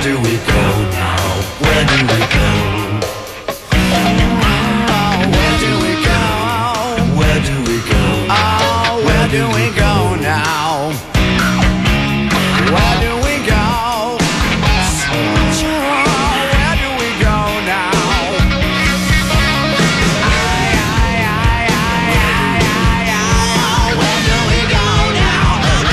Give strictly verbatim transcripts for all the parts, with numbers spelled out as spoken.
do we go now? Where do we go? Oh, where do we go? Where do we go? Oh, where do we go now? Where do we go? Where do we go now? Aye, aye, aye, aye, aye, aye, aye. Where do we go now?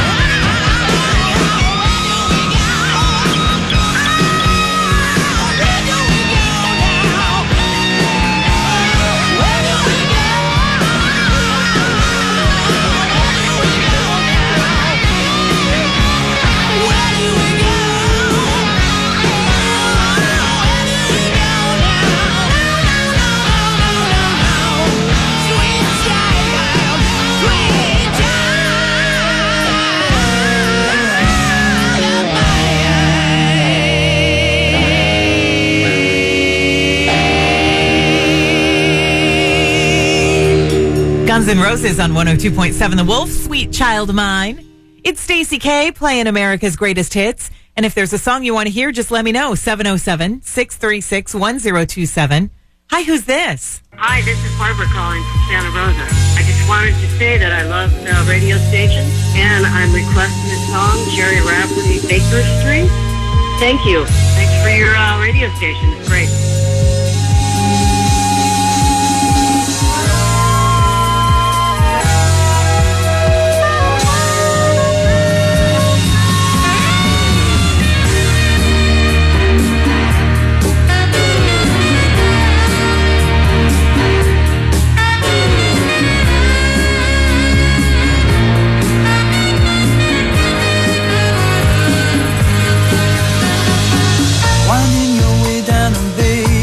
Guns N' Roses on one oh two point seven The Wolf, Sweet Child of Mine. It's Stacey K playing America's Greatest Hits. And if there's a song you want to hear, just let me know. seven oh seven, six three six, one oh two seven. Hi, who's this? Hi, this is Barbara calling from Santa Rosa. I just wanted to say that I love the radio station, and I'm requesting the song Jerry Rafferty, Baker Street. Thank you. Thanks for your uh, radio station. It's great. Winding your way down on Bay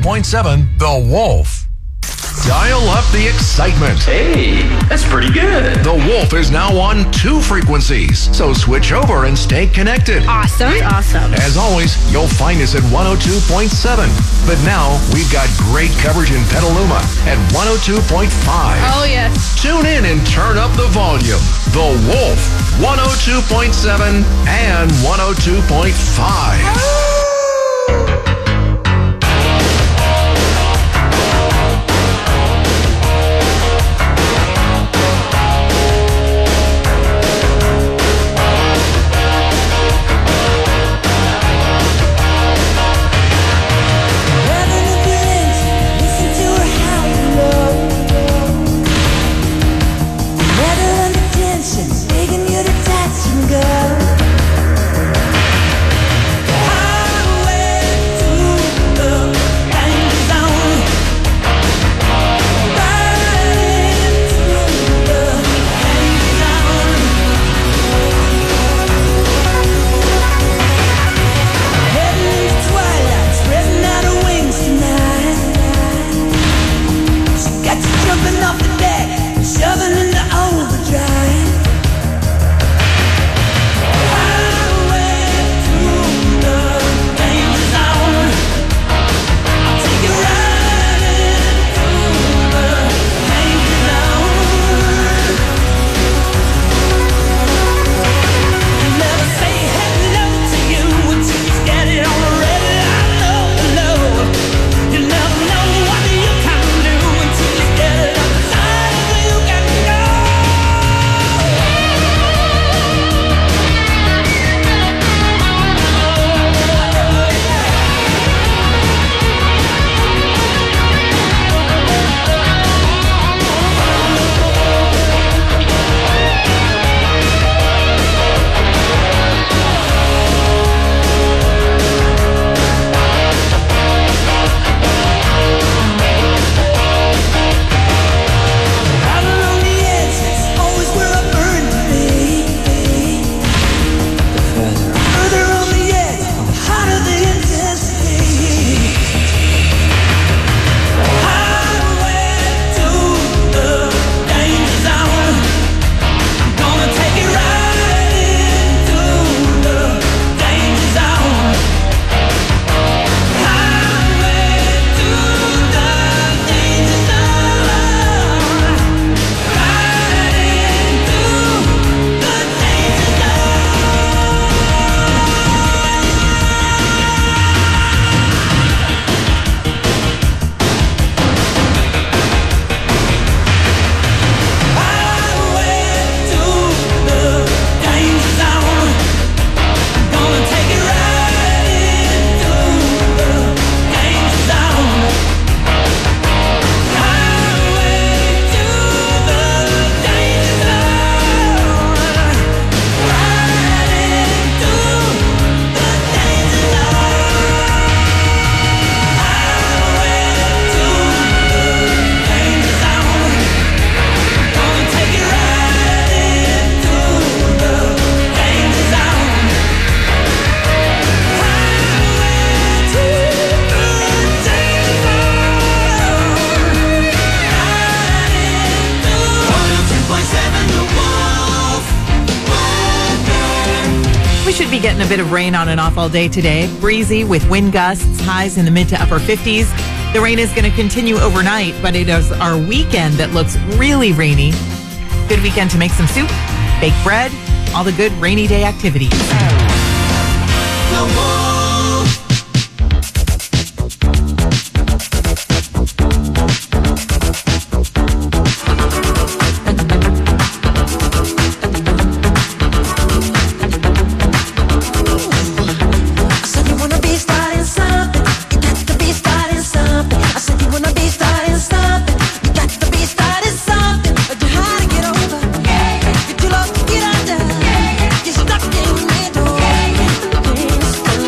point seven The Wolf. Dial up the excitement. Hey, that's pretty good. The Wolf is now on two frequencies, so switch over and stay connected. Awesome. Awesome. As always, you'll find us at one oh two point seven. But now, we've got great coverage in Petaluma at one oh two point five. Oh, yes. Tune in and turn up the volume. The Wolf, one oh two point seven and one oh two point five. Should be getting a bit of rain on and off all day today. Breezy with wind gusts, highs in the mid to upper fifties. The rain is going to continue overnight, but it is our weekend that looks really rainy. Good weekend to make some soup, bake bread, all the good rainy day activities. Stuck in the middle.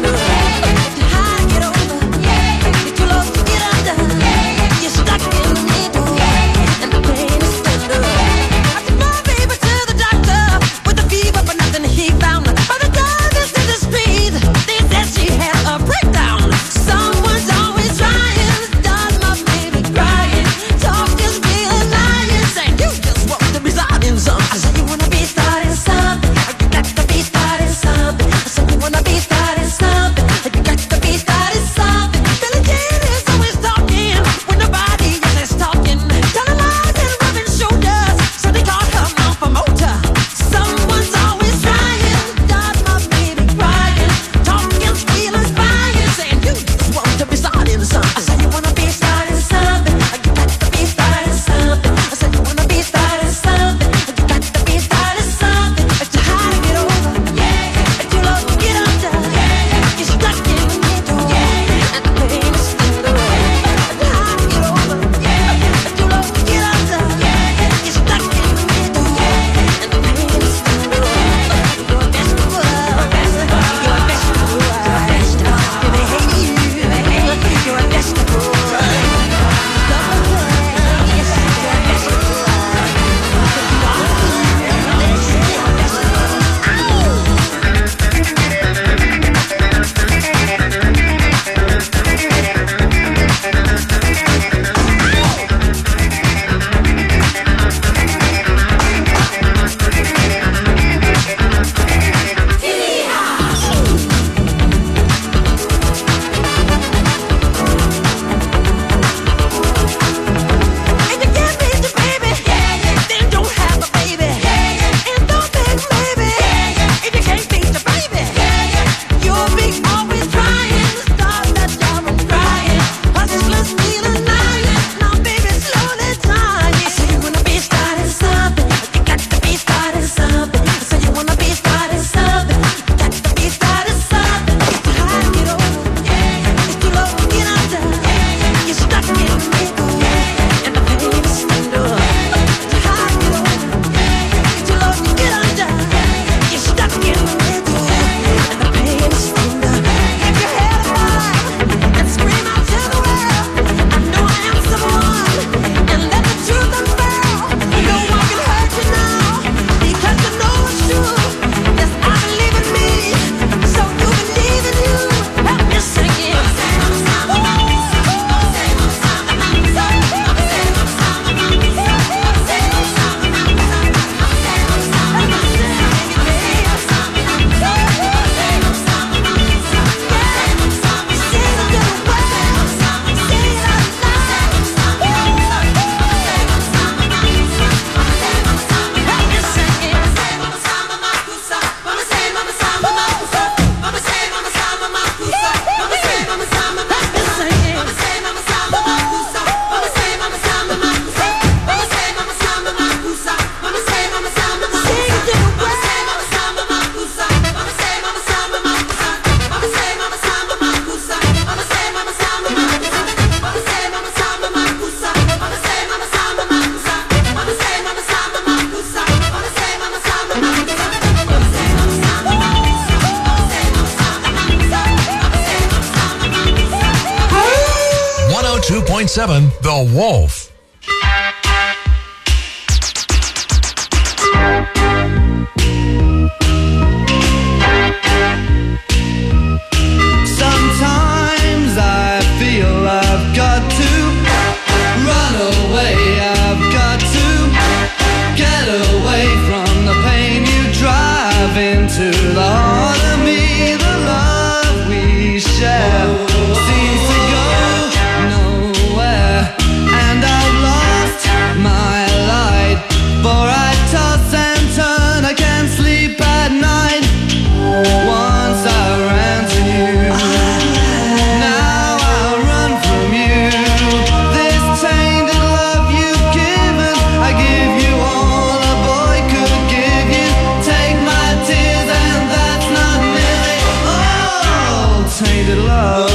point seven The Wolf. Sometimes I feel I've got to run away. I've got to get away from the pain you drive into the heart of me. The love we share seems to go nowhere, and I've lost my light. For I toss and turn, I can't sleep at night. Once I ran to you, now I run from you. This tainted love you've given, I give you all a boy could give you. Take my tears and that's not nearly all. Tainted love,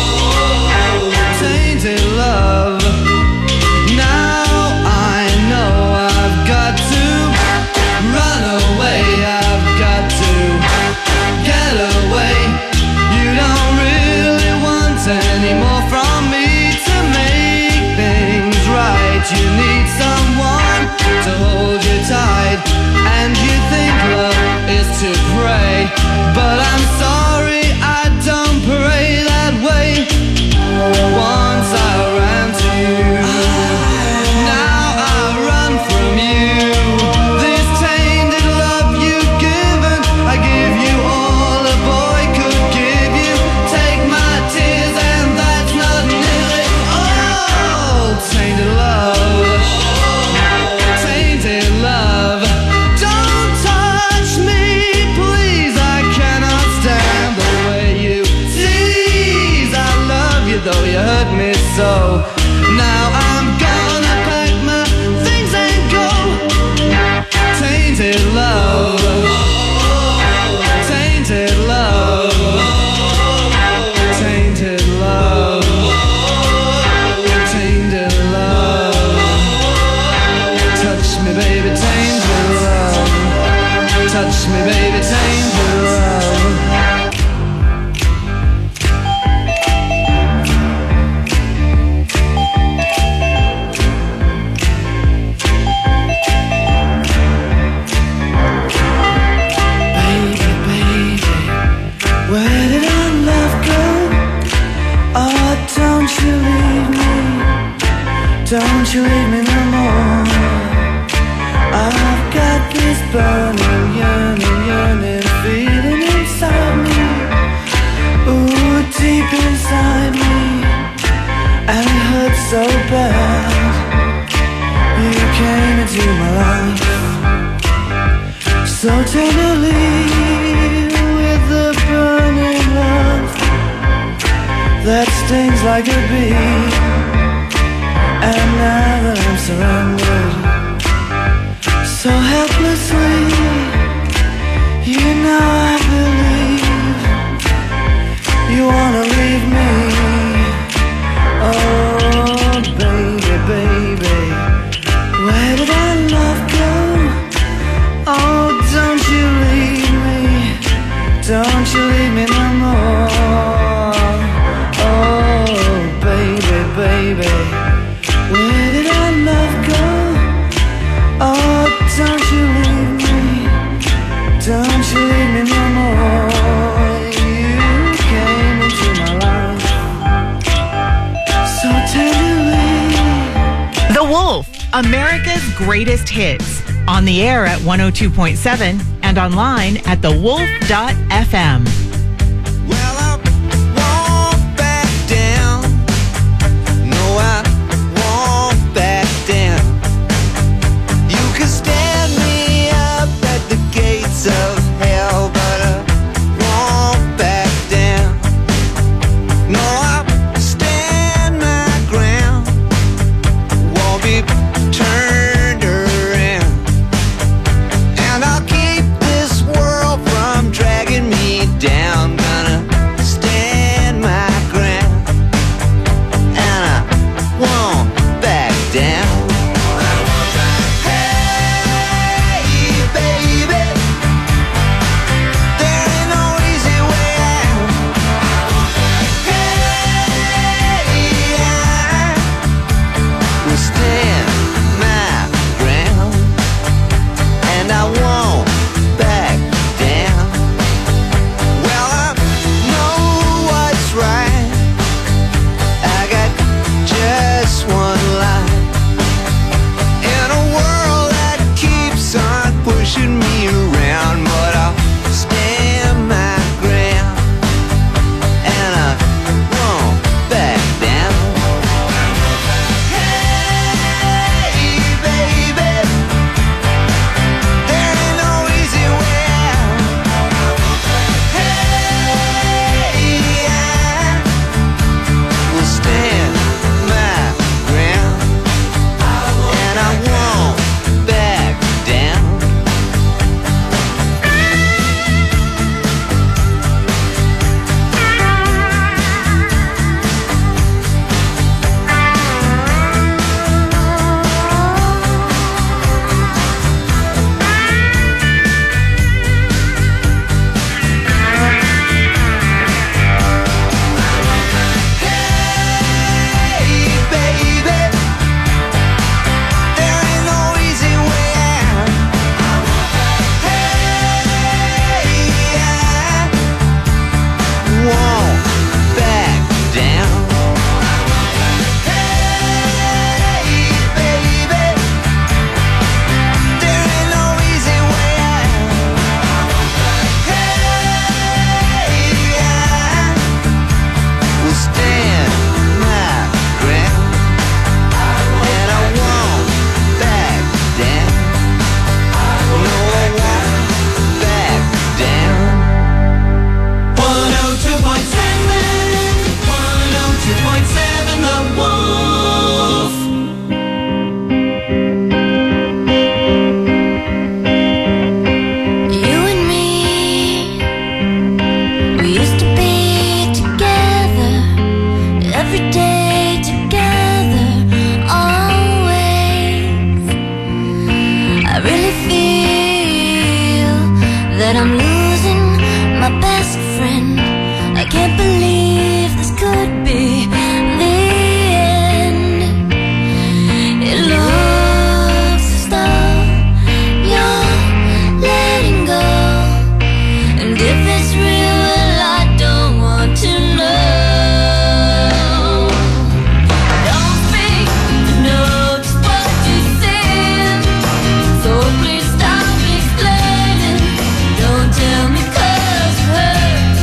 tainted love. Now I know I've got to run away. I've got to get away. You don't really want any more from me to make things right. You need someone to hold you tight, and you think love is to pray, but I'm sorry, I don't pray that way. Once I ran to you, now I run from you. This tainted love you've given, I give you all a boy could give you. Take my tears and that's not nearly all. Tainted love, tainted love. Don't touch me, please, I cannot stand the way you tease. I love you though you hurt me so. Now I'm gonna pack my things and go. Tainted love, tainted love, tainted love, tainted love. Touch me, baby, tainted love. Touch me, baby, tainted love. Baby, baby, where did our love go? Oh, don't you leave me, don't you leave me no more. I've got this burning, yearning, yearning feeling inside me. Ooh, deep inside me, and it hurts so bad. You came into my life so tenderly, with the burning love that stings like a bee. And now that I'm surrounded so helplessly, you know I believe you wanna leave me. Oh, baby, baby, where did our love go? Oh, don't you leave me, don't you leave me no more. Oh, baby, baby, where did our love go? Oh, don't you leave me, don't you leave me no more. You came into my life so tenderly. The Wolf, America's greatest hits. On the air at one oh two point seven and online at the wolf dot f m. Well, I won't back down. No, I won't back down. You can stand me up at the gates of hell, but I won't back down. No, I'll stand my ground. Won't be turned around. And I'll keep this world from dragging me down. I'm losing my best friend. I can't believe this could be the end. It looks as though you're letting go, and if it's real, well, I don't want to know. Don't speak, I know just what you said, so please stop explaining. Don't tell me 'cause it hurts.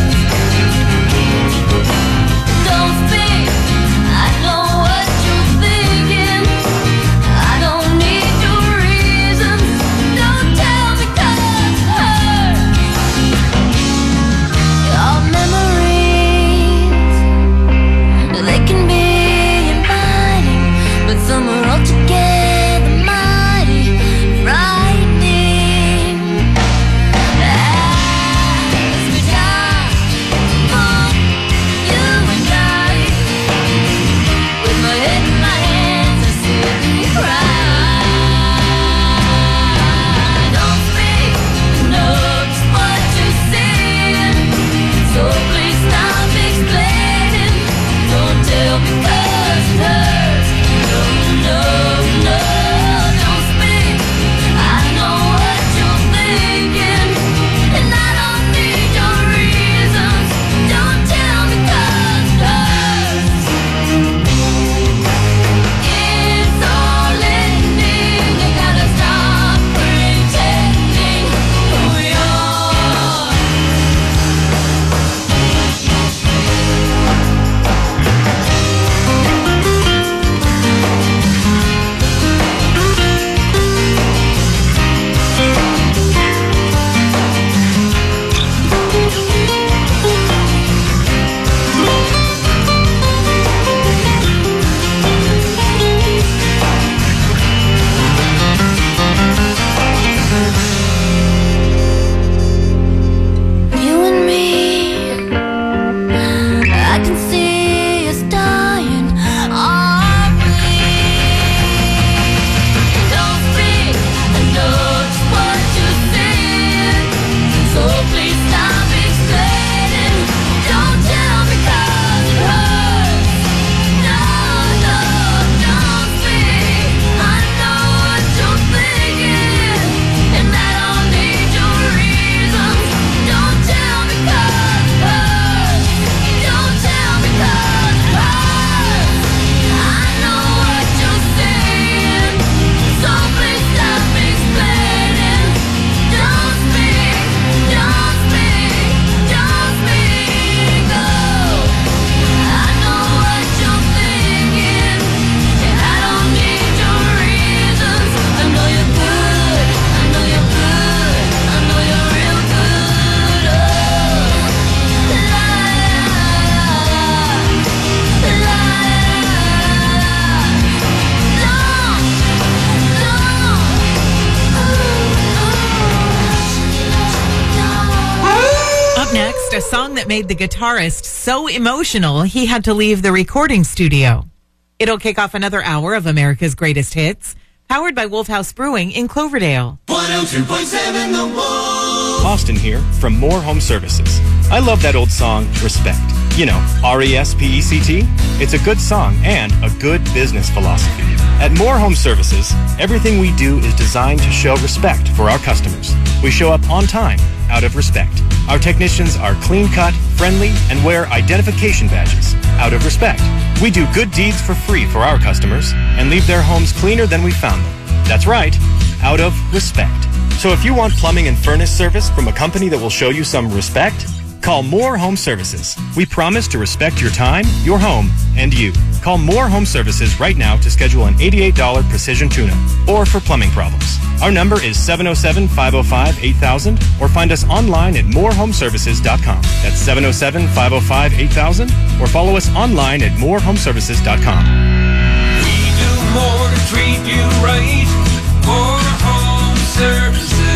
Don't speak, I know what you're thinking. I don't need your reasons. Don't tell me 'cause it hurts. Your memories, they can be inviting, but some are altogether mighty frightening. As we die for you and I, with my head in my hands, I sit and cry. Don't speak, I know just what you're saying, so please stop explaining. Don't tell me 'cause it hurts. No, no, no, don't speak. I know what you're thinking, and I don't need your reasons. Don't tell me 'cause it hurts. It's all ending. You gotta stop pretending who you are. You and me, I can see us dying, aren't we? Don't speak, I know just what you're saying, so please stop explaining. Don't tell me 'cause it hurts. No, no, don't speak. I know what you're thinking, and I don't need your reasons. Don't tell me 'cause it hurts. Don't tell me 'cause it hurts. I know what you're saying, so please stop explaining. Don't speak, don't speak, don't speak. Oh, I know what you're thinking, and I don't need your reasons. I know you're good, I know you're good, I know you're real good. Oh, la la la Up next, a song that made the guitarist so emotional he had to leave the recording studio. It'll kick off another hour of America's Greatest Hits, powered by Wolf House Brewing in Cloverdale. one oh two point seven The Wolf. Austin here from More Home Services. I love that old song, Respect. You know, R E S P E C T. It's a good song and a good business philosophy. At More Home Services, everything we do is designed to show respect for our customers. We show up on time, out of respect. Our technicians are clean-cut, friendly, and wear identification badges, out of respect. We do good deeds for free for our customers and leave their homes cleaner than we found them. That's right, out of respect. So if you want plumbing and furnace service from a company that will show you some respect, call More Home Services. We promise to respect your time, your home, and you. Call More Home Services right now to schedule an eighty-eight dollars precision tune-up or for plumbing problems. Our number is seven oh seven, five oh five, eight thousand or find us online at more home services dot com. That's seven oh seven, five oh five, eight thousand or follow us online at more home services dot com. We do more to treat you right. More Home Services.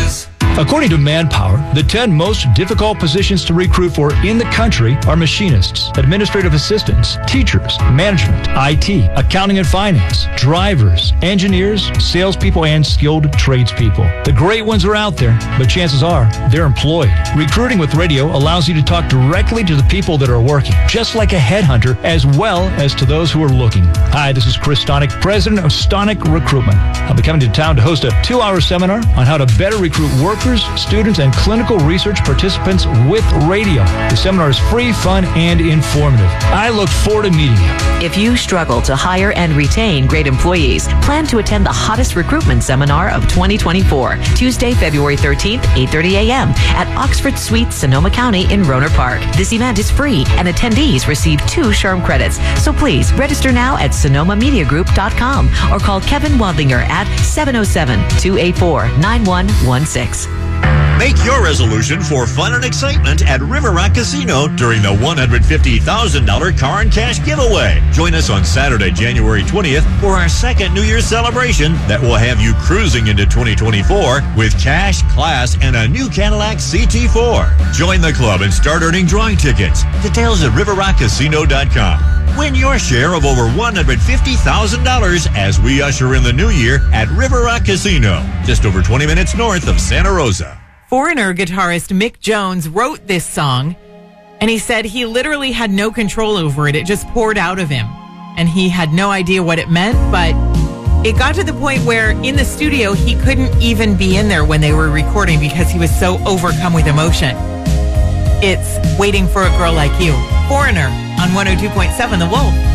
According to Manpower, the ten most difficult positions to recruit for in the country are machinists, administrative assistants, teachers, management, I T, accounting and finance, drivers, engineers, salespeople, and skilled tradespeople. The great ones are out there, but chances are they're employed. Recruiting with radio allows you to talk directly to the people that are working, just like a headhunter, as well as to those who are looking. Hi, this is Chris Stonick, president of Stonick Recruitment. I'll be coming to town to host a two-hour seminar on how to better recruit workers, students, and clinical research participants with radio. The seminar is free, fun, and informative. I look forward to meeting you. If you struggle to hire and retain great employees, plan to attend the hottest recruitment seminar of twenty twenty-four, Tuesday, February thirteenth, eight thirty a.m. at Oxford Suites, Sonoma County in Rohnert Park. This event is free, and attendees receive two SHRM credits. So please register now at sonoma media group dot com or call Kevin Wadlinger at seven oh seven, two eight four, nine one one six. Make your resolution for fun and excitement at River Rock Casino during the one hundred fifty thousand dollars car and cash giveaway. Join us on Saturday, January twentieth for our second New Year's celebration that will have you cruising into twenty twenty-four with cash, class, and a new Cadillac C T four. Join the club and start earning drawing tickets. Details at river rock casino dot com. Win your share of over one hundred fifty thousand dollars as we usher in the new year at River Rock Casino, just over twenty minutes north of Santa Rosa. Foreigner guitarist Mick Jones wrote this song, and he said he literally had no control over it. It just poured out of him, and he had no idea what it meant, but it got to the point where in the studio, he couldn't even be in there when they were recording because he was so overcome with emotion. It's Waiting for a Girl Like You. Foreigner on one oh two point seven The Wolf.